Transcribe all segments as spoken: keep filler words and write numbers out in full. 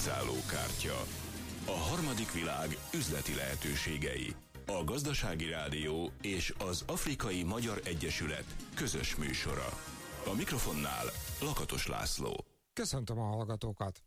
Beszállókártya. A harmadik világ üzleti lehetőségei. A Gazdasági Rádió és az Afrikai Magyar Egyesület közös műsora. A mikrofonnál Lakatos László. Köszöntöm a hallgatókat!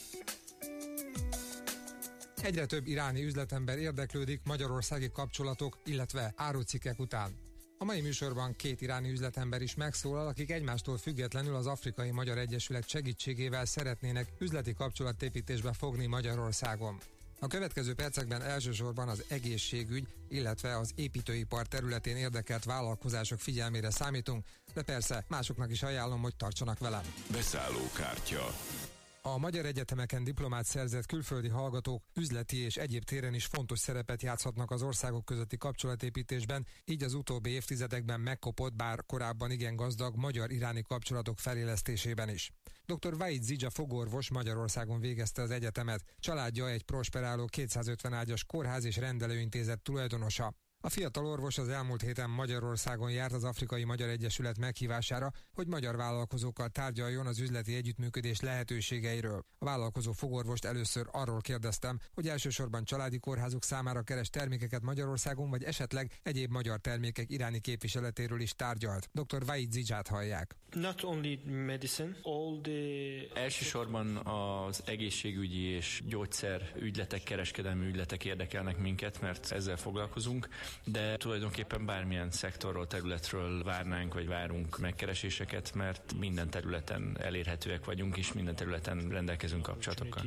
Egyre több iráni üzletember érdeklődik magyarországi kapcsolatok, illetve árucikkek után. A mai műsorban két iráni üzletember is megszólal, akik egymástól függetlenül az Afrikai Magyar Egyesület segítségével szeretnének üzleti kapcsolatépítésbe fogni Magyarországon. A következő percekben elsősorban az egészségügy, illetve az építőipar területén érdekelt vállalkozások figyelmére számítunk, de persze másoknak is ajánlom, hogy tartsanak velem. Beszállókártya. A magyar egyetemeken diplomát szerzett külföldi hallgatók üzleti és egyéb téren is fontos szerepet játszhatnak az országok közötti kapcsolatépítésben, így az utóbbi évtizedekben megkopott, bár korábban igen gazdag magyar-iráni kapcsolatok felélesztésében is. doktor Vahid Zija fogorvos Magyarországon végezte az egyetemet, családja egy prosperáló kétszázötven ágyas kórház és rendelőintézet tulajdonosa. A fiatal orvos az elmúlt héten Magyarországon járt az Afrikai Magyar Egyesület meghívására, hogy magyar vállalkozókkal tárgyaljon az üzleti együttműködés lehetőségeiről. A vállalkozó fogorvost először arról kérdeztem, hogy elsősorban családi kórházuk számára keres termékeket Magyarországon, vagy esetleg egyéb magyar termékek iráni képviseletéről is tárgyalt. doktor Vahid Ziját hallják. Not only medicine, all the... Elsősorban az egészségügyi és gyógyszer ügyletek, kereskedelmi ügyletek érdekelnek minket, mert ezzel foglalkozunk. De tulajdonképpen bármilyen szektorról, területről várnánk, vagy várunk megkereséseket, mert minden területen elérhetőek vagyunk, és minden területen rendelkezünk kapcsolatokkal.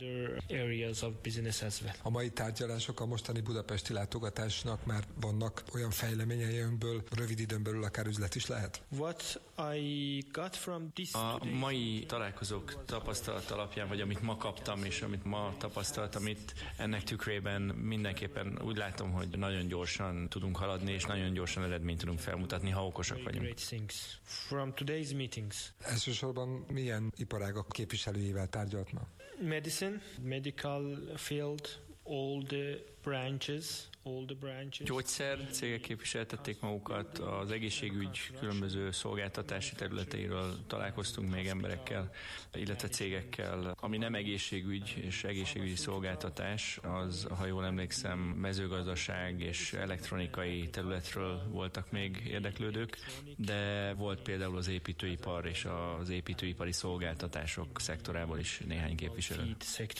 A mai tárgyalások, a mostani budapesti látogatásnak már vannak olyan fejleményei, önből rövid időn belül akár üzlet is lehet? What I got from this a mai találkozók tapasztalat alapján, vagy amit ma kaptam, és amit ma tapasztaltam itt, ennek tükrében mindenképpen úgy látom, hogy nagyon gyors tudunk haladni, és nagyon gyorsan eredményt tudunk felmutatni, ha okosak vagyunk. From today's meetings. Elsősorban milyen iparágak képviselőjével tárgyalt ma? Medicine, medical field, all the branches, all the branches. Gyógyszer cégek képviseltették magukat, az egészségügy különböző szolgáltatási területeiről találkoztunk még emberekkel, illetve cégekkel. Ami nem egészségügy és egészségügyi szolgáltatás, az, ha jól emlékszem, mezőgazdaság és elektronikai területről voltak még érdeklődők, de volt például az építőipar és az építőipari szolgáltatások szektorából is néhány képviselő.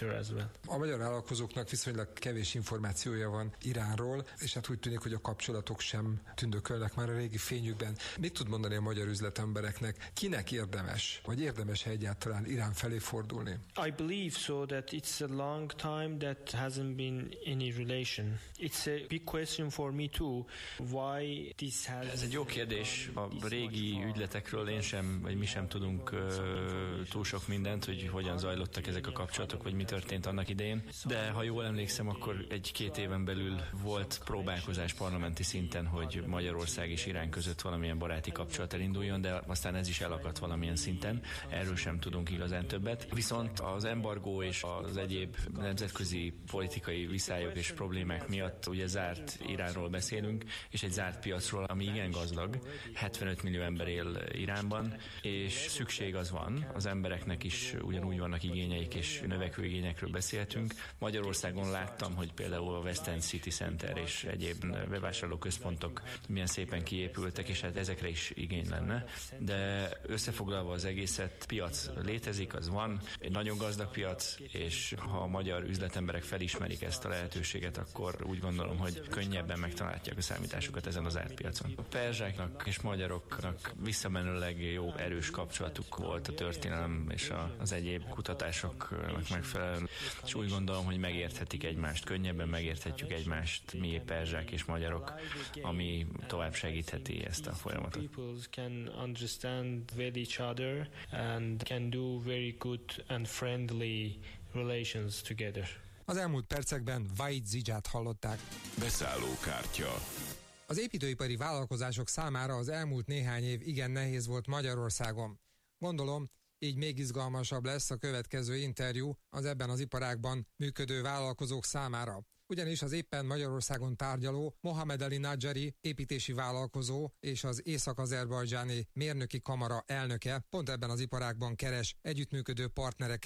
A magyar vállalkozóknak viszonylag kevés információja van Iránról, és hát úgy tűnik, hogy a kapcsolatok sem tündökölnek már a régi fényükben. Mit tud mondani a magyar üzletembereknek? Kinek érdemes, vagy érdemes egyáltalán Irán felé fordulni? I believe so that it's a long time that hasn't been any relation. It's a big question for me too. Why this has... Ez egy jó kérdés. A régi ügyletekről én sem, vagy mi sem tudunk uh, túl sok mindent, hogy hogyan zajlottak ezek a kapcsolatok, vagy mi történt annak idején. De ha jól emlékszem, akkor egy-két éven belül volt próbálkozás parlamenti szinten, hogy Magyarország és Irán között valamilyen baráti kapcsolat elinduljon, de aztán ez is elakadt valamilyen szinten. Erről sem tudunk igazán többet. Viszont az embargó és az egyéb nemzetközi politikai viszályok és problémák miatt ugye zárt Iránról beszélünk, és egy zárt piacról, ami igen gazdag. hetvenöt millió ember él Iránban, és szükség az van. Az embereknek is ugyanúgy vannak igényeik, és növekvő igényekről beszélhetünk. Magyarországon láttam, hogy például a West End City Center és egyéb bevásárlóközpontok milyen szépen kiépültek, és hát ezekre is igény lenne. De összefoglalva az egészet, piac létezik, az van, egy nagyon gazdag piac, és ha a magyar üzletemberek felismerik ezt a lehetőséget, akkor úgy gondolom, hogy könnyebben megtalálják a számításukat ezen az árpiacon. A perzsáknak és magyaroknak visszamenőleg jó, erős kapcsolatuk volt a történelem és a, az egyéb kutatásoknak megfelelően, és úgy gondolom, hogy megérthetik egymást, könnyebben megérthetjük egymást, mi perzsák és magyarok, ami tovább segítheti ezt a folyamatot. Az elmúlt percekben Vahid Ziját hallották. Beszállókártya. Az építőipari vállalkozások számára az elmúlt néhány év igen nehéz volt Magyarországon. Gondolom, így még izgalmasabb lesz a következő interjú az ebben az iparágban működő vállalkozók számára. Ugyanis az éppen Magyarországon tárgyaló Mohamed Ali Nadjari építési vállalkozó és az Észak-Azerbajdzsáni mérnöki kamara elnöke pont ebben az iparágban keres együttműködő partnereket.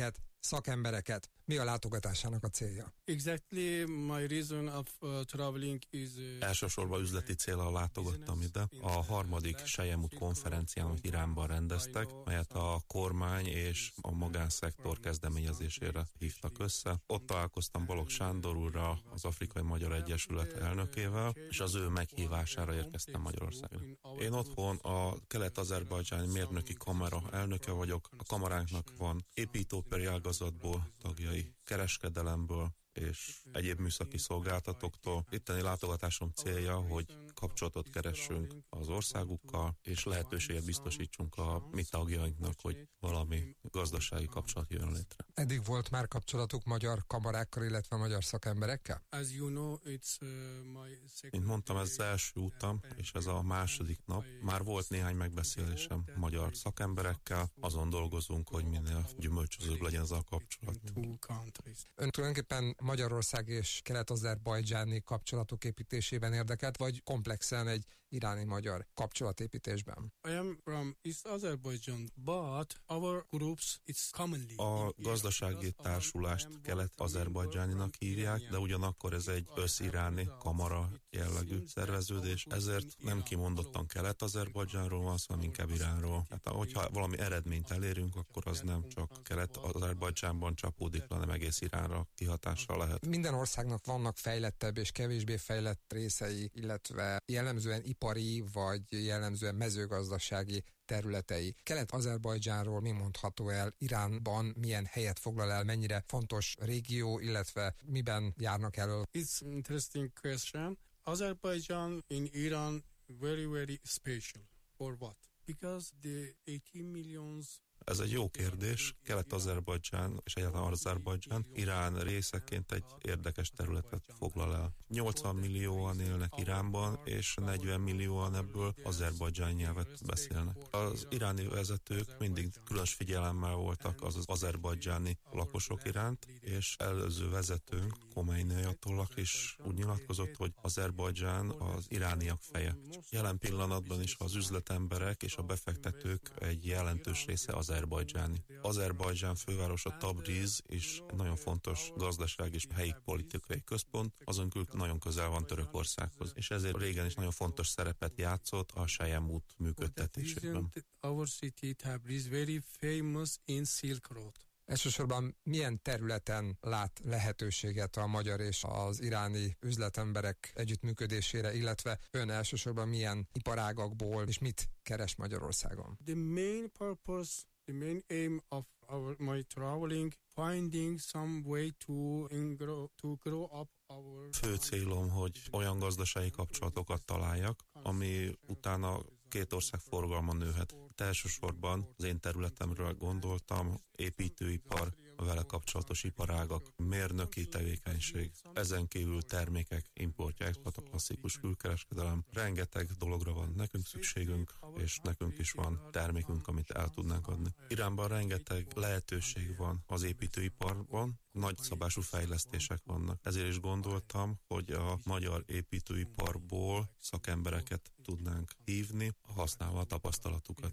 szakembereket. Mi a látogatásának a célja? Exactly my reason of uh, traveling is uh, Elsősorban üzleti céllal látogattam ide. A harmadik Selyemút konferencián, amit Iránban rendeztek, melyet a kormány és a magánszektor kezdeményezésére hívtak össze. Ott találkoztam Balogh Sándor úrral, az Afrikai Magyar Egyesület elnökével, és az ő meghívására érkeztem Magyarországra. Én otthon a Kelet-Azerbajdzsáni Mérnöki Kamara elnöke vagyok. A kamaránknak van építőipari ágazatból tagjai, kereskedelemből és egyéb műszaki szolgáltatóktól. Itteni látogatásom célja, hogy kapcsolatot keressünk az országukkal, és lehetőséget biztosítsunk a mi tagjainknak, hogy valami gazdasági kapcsolat jön létre. Eddig volt már kapcsolatuk magyar kamarákkal, illetve magyar szakemberekkel? as you know, it's uh, my Mint mondtam, ez az első utam, és ez a második nap. Már volt néhány megbeszélésem magyar szakemberekkel, azon dolgozunk, hogy minél gyümölcsözőbb legyen ez a kapcsolat. two countries. Ön tulajdonképpen Magyarország és kelet-azerbajdzsáni kapcsolatok építésében érdekelt, vagy komplexen egy iráni-magyar kapcsolatépítésben? I am from East Azerbaijan, but our groups it's commonly. A gazdasági társulást kelet-azerbajdzsáninak hívják, de ugyanakkor ez egy össziráni kamara jellegű szerveződés, ezért nem kimondottan kelet-azerbajdzsánról van szó, hanem inkább Iránról. Hát hogyha valami eredményt elérünk, akkor az nem csak kelet-azerbajdzsánban csapódik, hanem egész Iránra kihatással lehet. Minden országnak vannak fejlettebb és kevésbé fejlett részei, illetve jellemzően ipari vagy jellemzően mezőgazdasági területei. Kelet-Azerbajdzsánról mi mondható el? Iránban milyen helyet foglal el, mennyire fontos régió, illetve miben járnak elő? It's interesting question. Azerbaijan in Iran very very special. For what? Because the eighteen millions. Ez egy jó kérdés. Kelet-Azerbajdzsán és egyáltalán Azerbajdzsán Irán részeként egy érdekes területet foglal el. nyolcvan millióan élnek Iránban, és negyven millióan ebből azerbajdzsáni nyelvet beszélnek. Az iráni vezetők mindig különös figyelemmel voltak az azerbajdzsáni lakosok iránt, és előző vezetőnk, Khomeini ajatollah is úgy nyilatkozott, hogy Azerbajdzsán az irániak feje. Jelen pillanatban is az üzletemberek és a befektetők egy jelentős része azerbajdzsáni. Azerbajdzsán fővárosa Tabriz is nagyon fontos gazdaság és helyi politikai központ, azon kívül nagyon közel van Törökországhoz, és ezért régen is nagyon fontos szerepet játszott a Selyemút működtetésében. Our city Tabriz very famous in Silk Road. Elsősorban milyen területen lát lehetőséget a magyar és az iráni üzletemberek együttműködésére, illetve ön elsősorban milyen iparágakból és mit keres Magyarországon? The main purpose, the main aim of our my traveling, finding some way to grow, to grow up our. Fő célom, hogy olyan gazdasági kapcsolatokat találjak, ami utána két ország forgalma nőhet. Elsősorban az én területemről gondoltam, építőipar, a vele kapcsolatos iparágak, mérnöki tevékenység, ezen kívül termékek importja, export, a klasszikus külkereskedelem. Rengeteg dologra van nekünk szükségünk, és nekünk is van termékünk, amit el tudnánk adni. Iránban rengeteg lehetőség van az építőiparban, nagyszabású fejlesztések vannak. Ezért is gondoltam, hogy a magyar építőiparból szakembereket tudnánk hívni, használva a tapasztalatukat.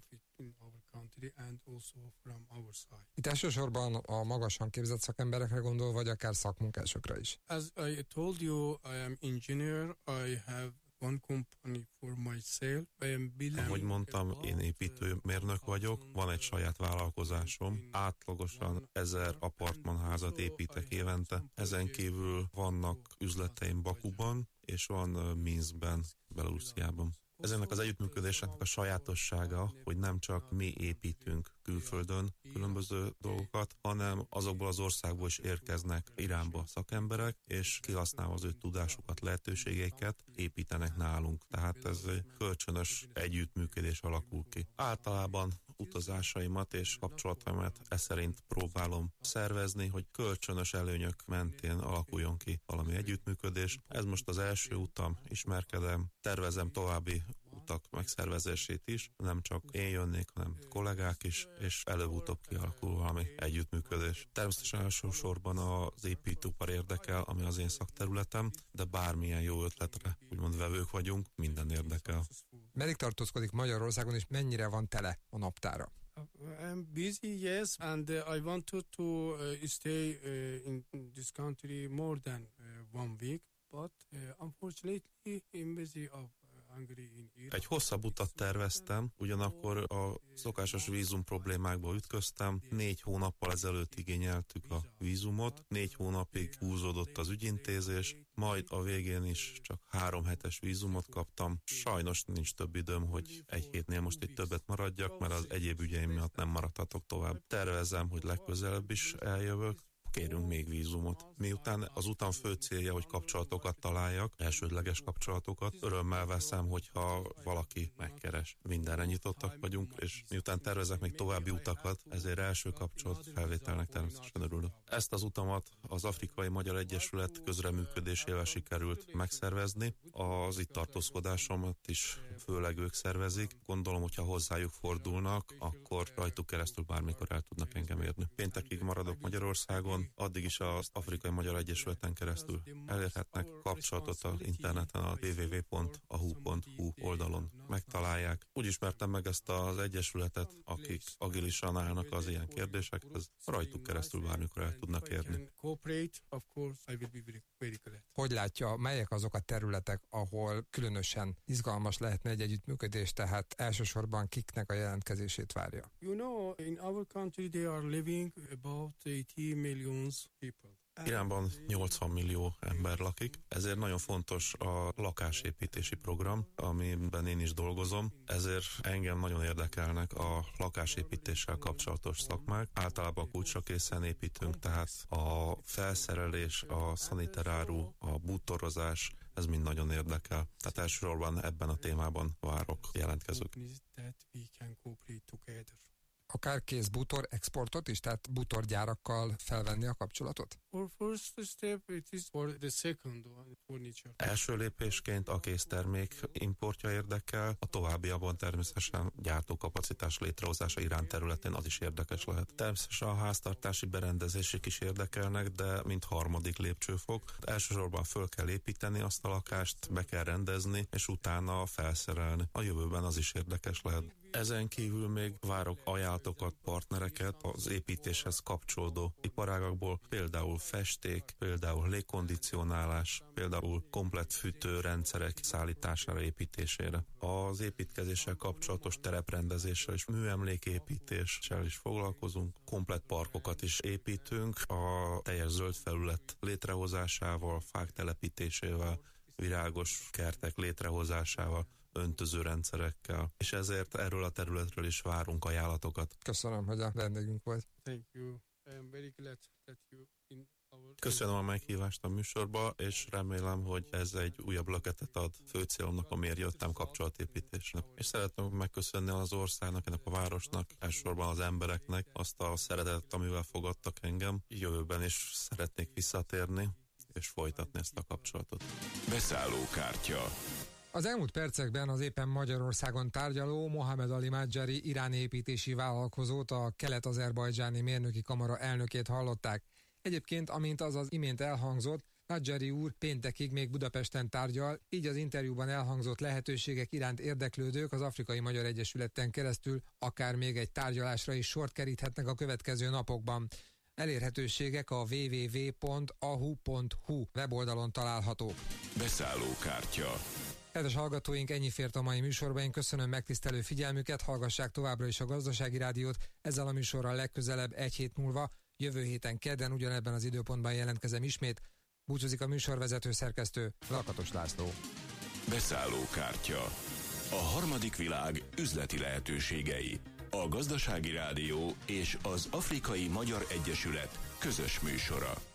Itt elsősorban a magasan képzett szakemberekre gondol, vagy akár szakmunkásokra is? As I told you, I am engineer, I have one company for myself. I am building. Ahogy mondtam, én építőmérnök vagyok, van egy saját vállalkozásom, átlagosan ezer apartmanházat építek évente. Ezen kívül vannak üzleteim Bakuban, és van Minskben, Belarusziában. Ezennek az együttműködéseknek a sajátossága, hogy nem csak mi építünk külföldön különböző dolgokat, hanem azokból az országból is érkeznek Iránba szakemberek, és kihasználva az ő tudásukat, lehetőségeiket építenek nálunk. Tehát ez egy kölcsönös együttműködés alakul ki. Általában utazásaimat és kapcsolataimat e szerint próbálom szervezni, hogy kölcsönös előnyök mentén alakuljon ki valami együttműködés. Ez most az első utam, ismerkedem, tervezem további utak megszervezését is, nem csak én jönnék, hanem kollégák is, és előbb-utóbb kialakul valami együttműködés. Természetesen elsősorban az építőipar érdekel, ami az én szakterületem, de bármilyen jó ötletre, úgymond vevők vagyunk, minden érdekel. Meddig tartózkodik Magyarországon, és mennyire van tele a naptára? I'm busy, yes, and uh, I wanted to uh, stay uh, in this country more than uh, one week, but uh, unfortunately, I'm busy of Egy hosszabb utat terveztem, ugyanakkor a szokásos vízum problémákba ütköztem. Négy hónappal ezelőtt igényeltük a vízumot, négy hónapig húzódott az ügyintézés, majd a végén is csak három hetes vízumot kaptam. Sajnos nincs több időm, hogy egy hétnél most itt többet maradjak, mert az egyéb ügyeim miatt nem maradhatok tovább. Tervezem, hogy legközelebb is eljövök. Kérünk még vízumot. Miután az utam fő célja, hogy kapcsolatokat találjak, elsődleges kapcsolatokat, örömmel veszem, hogyha valaki megkeres. Mindenre nyitottak vagyunk, és miután tervezek még további utakat, ezért első kapcsolat felvételnek természetesen örülök. Ezt az utamat az Afrikai Magyar Egyesület közreműködésével sikerült megszervezni. Az itt tartózkodásomat is főleg ők szervezik. Gondolom, hogyha hozzájuk fordulnak, akkor rajtuk keresztül bármikor el tudnak engem érni. Péntekig maradok Magyarországon, addig is az Afrikai Magyar Egyesületen keresztül elérhetnek kapcsolatot az interneten, a double-u double-u double-u pont a hu pont hu oldalon megtalálják. Úgy ismertem meg ezt az egyesületet, akik agilisan állnak az ilyen kérdésekhez, rajtuk keresztül bármikor el tudnak érni. Hogy látja, melyek azok a területek, ahol különösen izgalmas lehetne egy együttműködés, tehát elsősorban kiknek a jelentkezését várja? You know, in our country they are living about eighty million people. Iránban nyolcvan millió ember lakik, ezért nagyon fontos a lakásépítési program, amiben én is dolgozom, ezért engem nagyon érdekelnek a lakásépítéssel kapcsolatos szakmák. Általában kulcsra készen építünk, tehát a felszerelés, a szaniteráru, a bútorozás, ez mind nagyon érdekel. Tehát elsősorban ebben a témában várok jelentkezők. Akár kész bútor exportot is, tehát bútorgyárakkal felvenni a kapcsolatot? Első lépésként a késztermék importja érdekel, a továbbiakban természetesen gyártókapacitás létrehozása Irán területén az is érdekes lehet. Természetesen a háztartási berendezések is érdekelnek, de mint harmadik lépcsőfok. Elsősorban föl kell építeni azt a lakást, be kell rendezni, és utána felszerelni. A jövőben az is érdekes lehet. Ezen kívül még várok ajánlatokat, partnereket az építéshez kapcsolódó iparágakból, például festék, például légkondicionálás, például komplett fűtőrendszerek szállítására, építésére. Az építkezéssel kapcsolatos tereprendezéssel és műemléképítéssel is foglalkozunk, komplett parkokat is építünk, a teljes zöld felület létrehozásával, fák telepítésével, virágos kertek létrehozásával, öntöző rendszerekkel, és ezért erről a területről is várunk ajánlatokat. Köszönöm, hogy a vendégünk volt. Thank you. I am very glad that you in our... Köszönöm a meghívást a műsorba, és remélem, hogy ez egy újabb löketet ad fő célomnak, amiért jöttem, kapcsolatépítésnek. És szeretném megköszönni az országnak, ennek a városnak, elsősorban az embereknek azt a szeretetet, amivel fogadtak engem. Jövőben is szeretnék visszatérni, és folytatni ezt a kapcsolatot. Beszállókártya. Az elmúlt percekben az éppen Magyarországon tárgyaló Mohamed Ali Madjari iráni építési vállalkozót, a Kelet-Azerbajdzsáni Mérnöki Kamara elnökét hallották. Egyébként, amint az az imént elhangzott, Madjari úr péntekig még Budapesten tárgyal, így az interjúban elhangzott lehetőségek iránt érdeklődők az Afrikai Magyar Egyesületen keresztül akár még egy tárgyalásra is sort keríthetnek a következő napokban. Elérhetőségek a double-u double-u double-u pont a hu pont hu weboldalon találhatók. Beszállókártya. Kedves hallgatóink, ennyi fért a mai műsorban. Én köszönöm megtisztelő figyelmüket, hallgassák továbbra is a Gazdasági Rádiót. Ezzel a műsorral legközelebb egy hét múlva, jövő héten kedden ugyanebben az időpontban jelentkezem ismét. Búcsúzik a műsorvezető szerkesztő, Lakatos László. Beszállókártya. A harmadik világ üzleti lehetőségei. A Gazdasági Rádió és az Afrikai Magyar Egyesület közös műsora.